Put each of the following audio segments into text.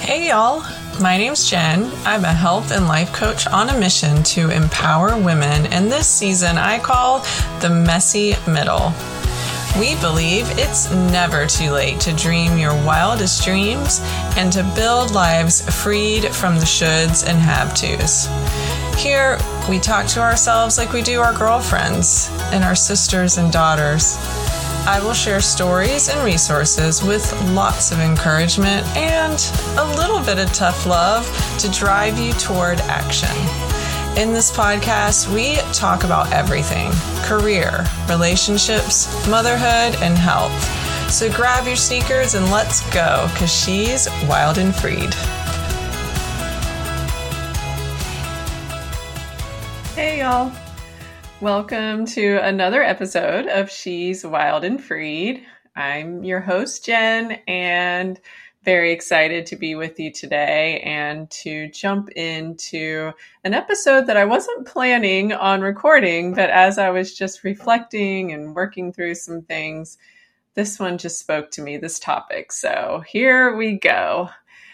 Hey y'all, my name's Jen. I'm a health and life coach on a mission to empower women, and this season I call the messy middle. We believe it's never too late to dream your wildest dreams and to build lives freed from the shoulds and have-tos. Here, we talk to ourselves like we do our girlfriends and our sisters and daughters. I will share stories and resources with lots of encouragement and a little bit of tough love to drive you toward action. In this podcast, we talk about everything: career, relationships, motherhood, and health. So grab your sneakers and let's go, because she's wild and freed. Hey y'all. Welcome to another episode of She's Wild and Freed. I'm your host, Jen, and very excited to be with you today and to jump into an episode that I wasn't planning on recording, but as I was just reflecting and working through some things, this one just spoke to me, this topic. So here we go.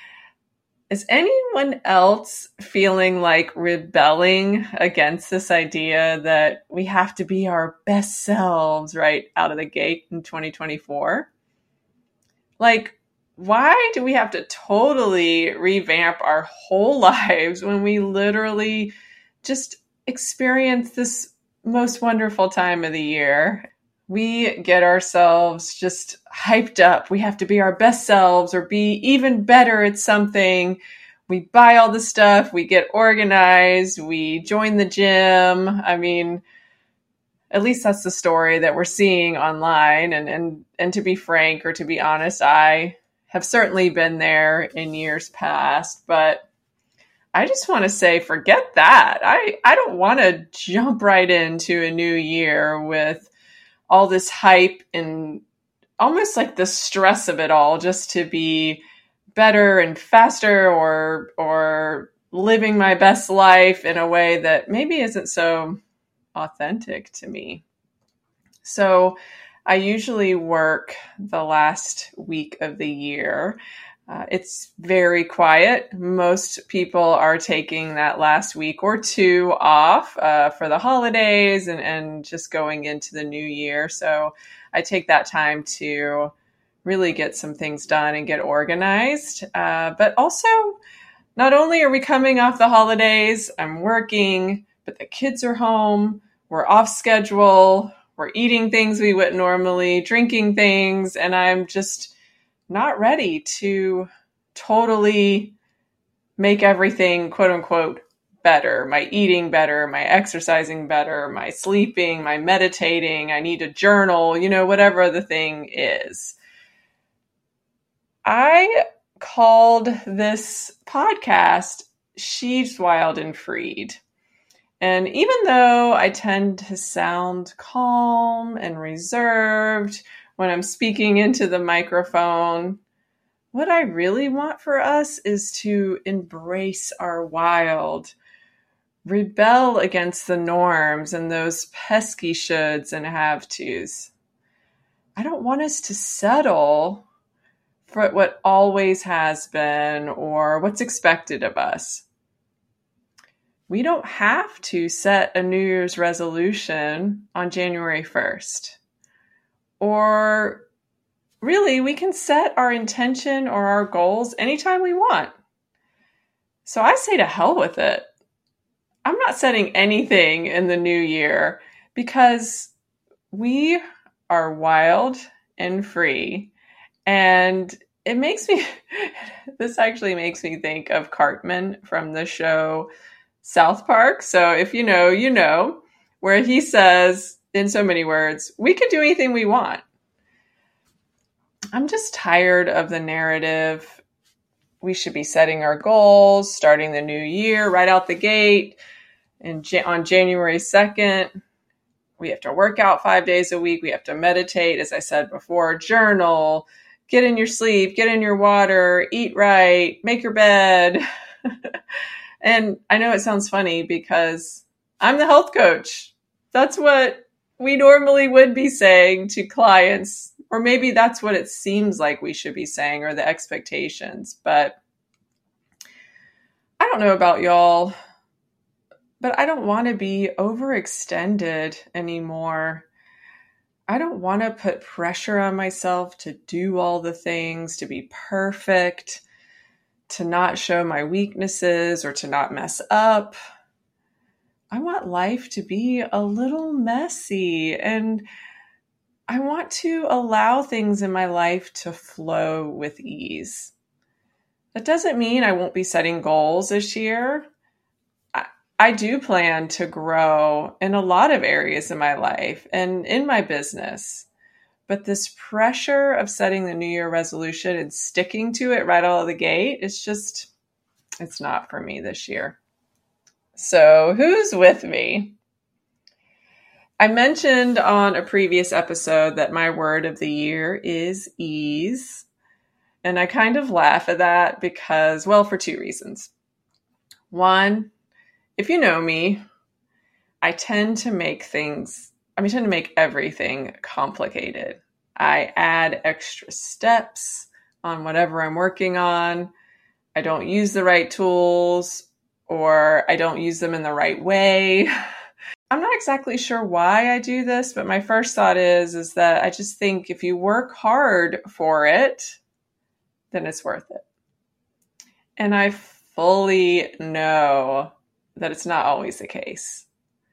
Is anyone else feeling like rebelling against this idea that we have to be our best selves right out of the gate in 2024? Like, why do we have to totally revamp our whole lives when we literally just experience this most wonderful time of the year? We get ourselves just hyped up. We have to be our best selves or be even better at something. We buy all the stuff. We get organized. We join the gym. I mean, at least that's the story that we're seeing online. And to be frank, or to be honest, I have certainly been there in years past. But I just want to say, forget that. I don't want to jump right into a new year with all this hype and almost like the stress of it all just to be better and faster or living my best life in a way that maybe isn't so authentic to me. So I usually work the last week of the year. It's very quiet. Most people are taking that last week or two off for the holidays and just going into the new year. So I take that time to really get some things done and get organized. But also, not only are we coming off the holidays, I'm working, but the kids are home. We're off schedule. We're eating things we wouldn't normally, drinking things, and I'm just not ready to totally make everything, quote unquote, better. My eating better, my exercising better, my sleeping, my meditating. I need to journal, whatever the thing is. I called this podcast She's Wild and Freed. And even though I tend to sound calm and reserved when I'm speaking into the microphone, what I really want for us is to embrace our wild, rebel against the norms and those pesky shoulds and have-tos. I don't want us to settle for what always has been or what's expected of us. We don't have to set a New Year's resolution on January 1st. Or really, we can set our intention or our goals anytime we want. So I say to hell with it. I'm not setting anything in the new year because we are wild and free. And this actually makes me think of Cartman from the show South Park. So if you know, where he says in so many words, we can do anything we want. I'm just tired of the narrative. We should be setting our goals, starting the new year right out the gate. And on January 2nd, we have to work out 5 days a week. We have to meditate, as I said before, journal, get in your sleep, get in your water, eat right, make your bed. And I know it sounds funny because I'm the health coach. That's what we normally would be saying to clients, or maybe that's what it seems like we should be saying, or the expectations. But don't know about y'all, but I don't want to be overextended anymore. I don't want to put pressure on myself to do all the things, to be perfect, to not show my weaknesses or to not mess up. I want life to be a little messy, and I want to allow things in my life to flow with ease. That doesn't mean I won't be setting goals this year. I do plan to grow in a lot of areas in my life and in my business. But this pressure of setting the New Year resolution and sticking to it right out of the gate, it's not for me this year. So who's with me? I mentioned on a previous episode that my word of the year is ease. And I kind of laugh at that because, well, for two reasons. One, if you know me, I tend to make everything complicated. I add extra steps on whatever I'm working on. I don't use the right tools, or I don't use them in the right way. I'm not exactly sure why I do this, but my first thought is that I just think if you work hard for it, then it's worth it. And I fully know that it's not always the case.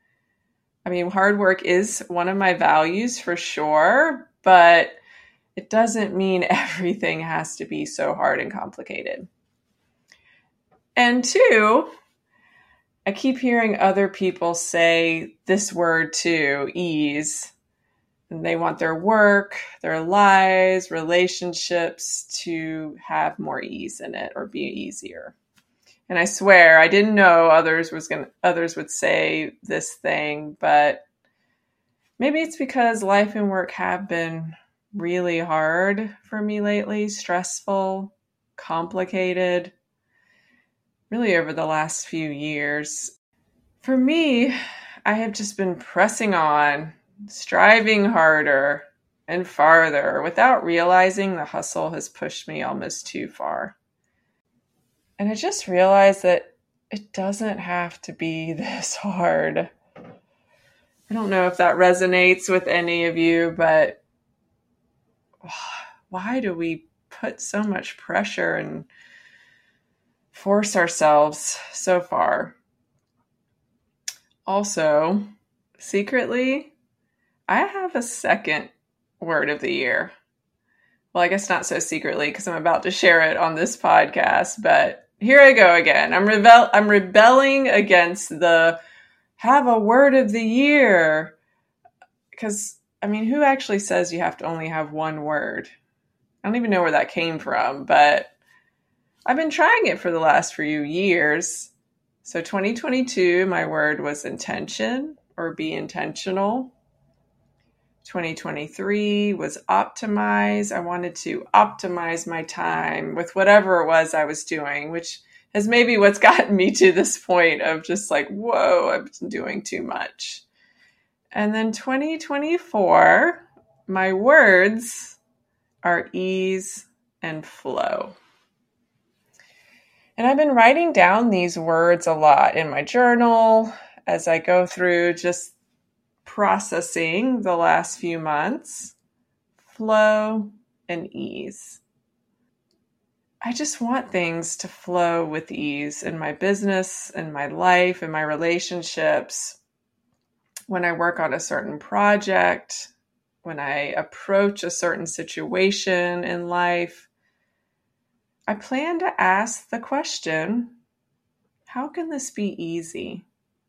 I mean, hard work is one of my values for sure, but it doesn't mean everything has to be so hard and complicated. And two, I keep hearing other people say this word too, ease. And they want their work, their lives, relationships to have more ease in it or be easier. And I swear I didn't know others would say this thing, but maybe it's because life and work have been really hard for me lately, stressful, complicated, really over the last few years. For me, I have just been pressing on, striving harder and farther without realizing the hustle has pushed me almost too far. And I just realized that it doesn't have to be this hard. I don't know if that resonates with any of you, but why do we put so much pressure and force ourselves so far? Also, secretly, I have a second word of the year. Well, I guess not so secretly because I'm about to share it on this podcast, but here I go again. I'm rebelling against the have a word of the year. Because, I mean, who actually says you have to only have one word? I don't even know where that came from, but I've been trying it for the last few years. So 2022, my word was intention or be intentional. 2023 was optimize. I wanted to optimize my time with whatever it was I was doing, which is maybe what's gotten me to this point of just like, whoa, I've been doing too much. And then 2024, my words are ease and flow. And I've been writing down these words a lot in my journal as I go through just processing the last few months. Flow and ease. I just want things to flow with ease in my business, in my life, in my relationships. When I work on a certain project, when I approach a certain situation in life, I plan to ask the question, how can this be easy?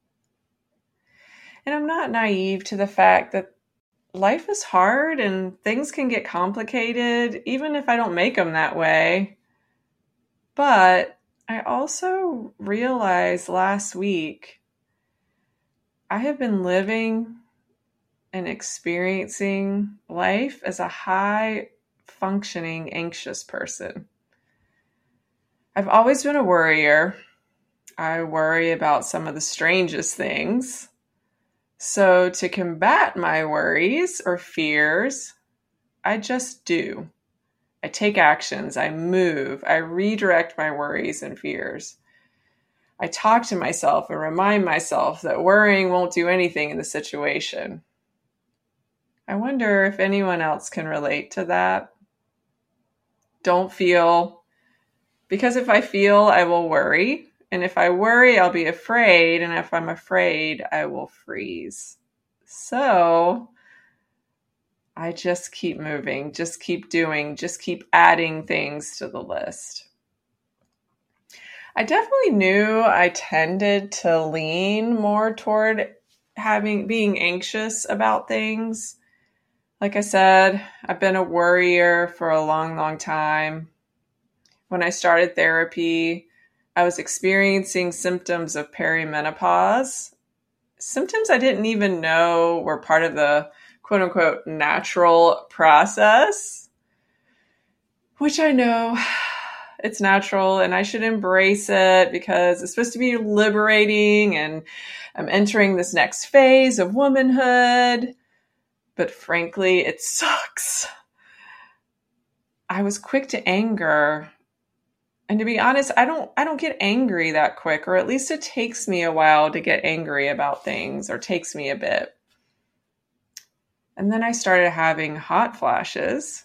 And I'm not naive to the fact that life is hard and things can get complicated, even if I don't make them that way. But I also realized last week, I have been living and experiencing life as a high-functioning, anxious person. I've always been a worrier. I worry about some of the strangest things. So to combat my worries or fears, I just do. I take actions, I move, I redirect my worries and fears. I talk to myself and remind myself that worrying won't do anything in the situation. I wonder if anyone else can relate to that. Don't feel, because if I feel, I will worry. And if I worry, I'll be afraid. And if I'm afraid, I will freeze. So I just keep moving, just keep doing, just keep adding things to the list. I definitely knew I tended to lean more toward being anxious about things. Like I said, I've been a worrier for a long, long time. When I started therapy, I was experiencing symptoms of perimenopause, symptoms I didn't even know were part of the quote unquote natural process, which I know it's natural and I should embrace it because it's supposed to be liberating and I'm entering this next phase of womanhood. But frankly, it sucks. I was quick to anger. And to be honest, I don't get angry that quick, or at least it takes me a while to get angry about things, or takes me a bit. And then I started having hot flashes.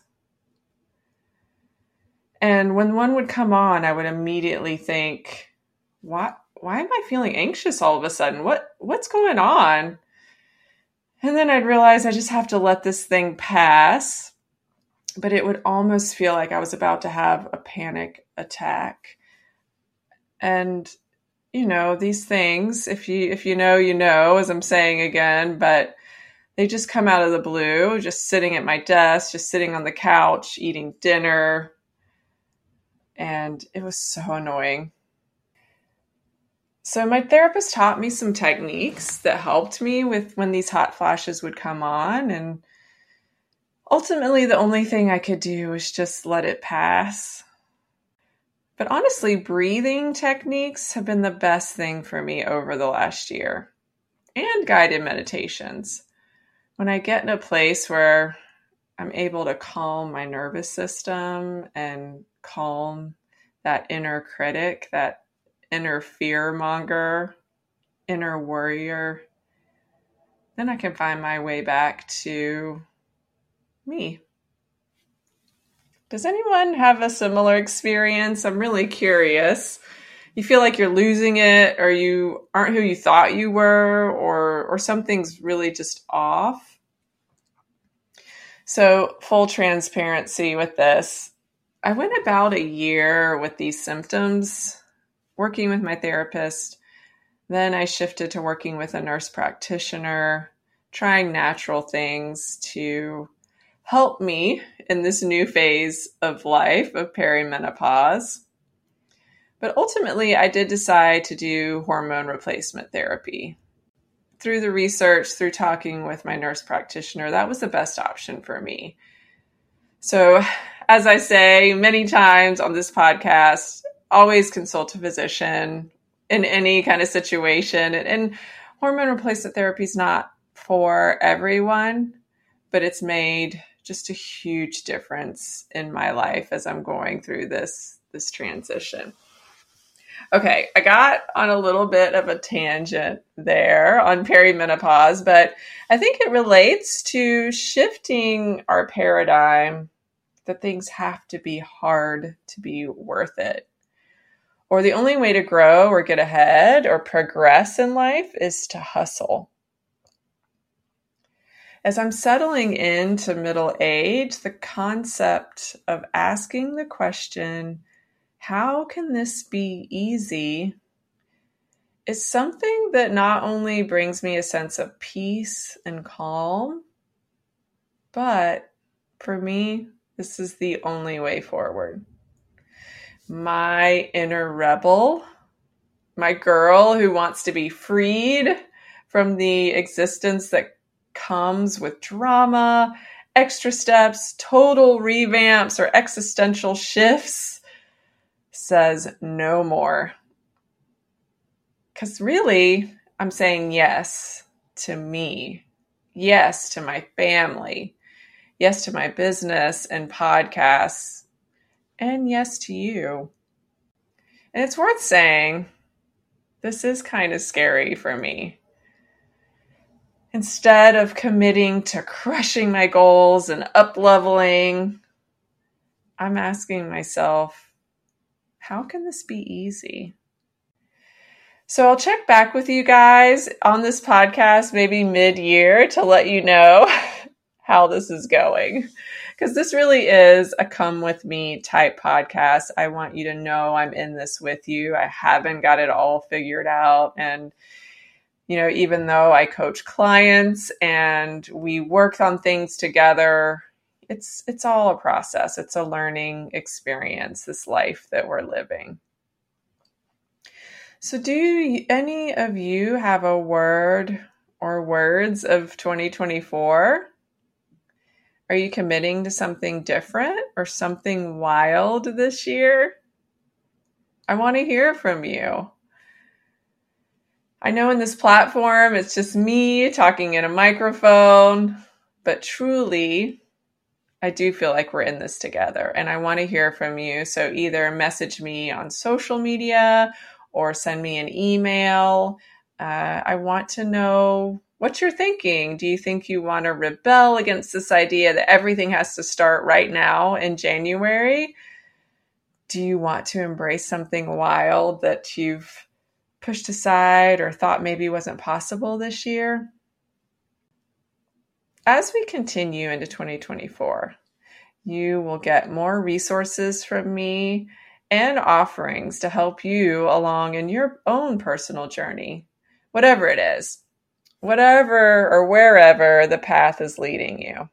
And when one would come on, I would immediately think, why am I feeling anxious all of a sudden? What's going on? And then I'd realize I just have to let this thing pass. But it would almost feel like I was about to have a panic attack. And, these things, if you know, you know, as I'm saying again, but they just come out of the blue, just sitting at my desk, just sitting on the couch, eating dinner. And it was so annoying. So my therapist taught me some techniques that helped me with when these hot flashes would come on. And ultimately, the only thing I could do was just let it pass. But honestly, breathing techniques have been the best thing for me over the last year, and guided meditations. When I get in a place where I'm able to calm my nervous system and calm that inner critic, that inner fear monger, inner worrier, then I can find my way back to me. Does anyone have a similar experience? I'm really curious. You feel like you're losing it, or you aren't who you thought you were, or something's really just off. So, full transparency with this. I went about a year with these symptoms, working with my therapist. Then I shifted to working with a nurse practitioner, trying natural things to help me in this new phase of life of perimenopause. But ultimately, I did decide to do hormone replacement therapy. Through the research, through talking with my nurse practitioner, that was the best option for me. So, as I say many times on this podcast, always consult a physician in any kind of situation. And hormone replacement therapy is not for everyone, but it's made just a huge difference in my life as I'm going through this transition. Okay, I got on a little bit of a tangent there on perimenopause, but I think it relates to shifting our paradigm that things have to be hard to be worth it. Or the only way to grow or get ahead or progress in life is to hustle. As I'm settling into middle age, the concept of asking the question, how can this be easy, is something that not only brings me a sense of peace and calm, but for me, this is the only way forward. My inner rebel, my girl who wants to be freed from the existence that comes with drama, extra steps, total revamps, or existential shifts, says no more. Because really, I'm saying yes to me, yes to my family, yes to my business and podcasts, and yes to you. And it's worth saying, this is kind of scary for me. Instead of committing to crushing my goals and up-leveling, I'm asking myself, how can this be easy? So I'll check back with you guys on this podcast maybe mid-year to let you know how this is going. Because this really is a come with me type podcast. I want you to know I'm in this with you. I haven't got it all figured out. And, even though I coach clients and we work on things together, it's all a process. It's a learning experience, this life that we're living. So do any of you have a word or words of 2024? Are you committing to something different or something wild this year? I want to hear from you. I know in this platform, it's just me talking in a microphone, but truly, I do feel like we're in this together and I want to hear from you. So either message me on social media or send me an email. I want to know what you're thinking. Do you think you want to rebel against this idea that everything has to start right now in January? Do you want to embrace something wild that you've pushed aside or thought maybe wasn't possible this year? As we continue into 2024, you will get more resources from me and offerings to help you along in your own personal journey, whatever it is, whatever or wherever the path is leading you.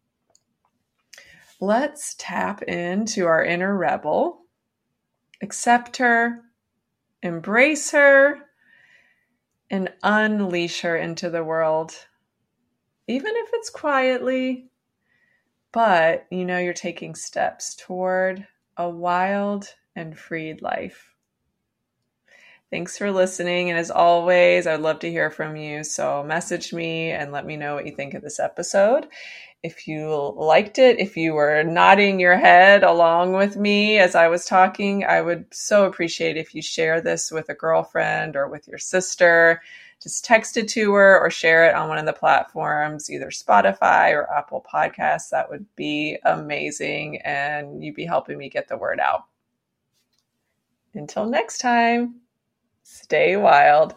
Let's tap into our inner rebel, accept her, embrace her, and unleash her into the world, even if it's quietly, but you're taking steps toward a wild and freed life. Thanks for listening. And as always, I'd love to hear from you. So message me and let me know what you think of this episode. If you liked it, if you were nodding your head along with me as I was talking, I would so appreciate if you share this with a girlfriend or with your sister. Just text it to her or share it on one of the platforms, either Spotify or Apple Podcasts. That would be amazing. And you'd be helping me get the word out. Until next time, stay wild.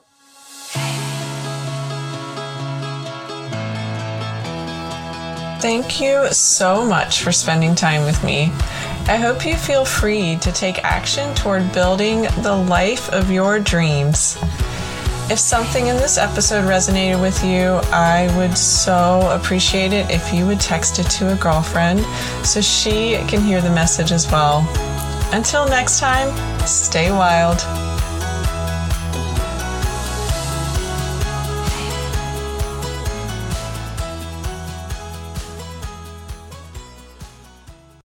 Thank you so much for spending time with me. I hope you feel free to take action toward building the life of your dreams. If something in this episode resonated with you, I would so appreciate it if you would text it to a girlfriend so she can hear the message as well. Until next time, stay wild.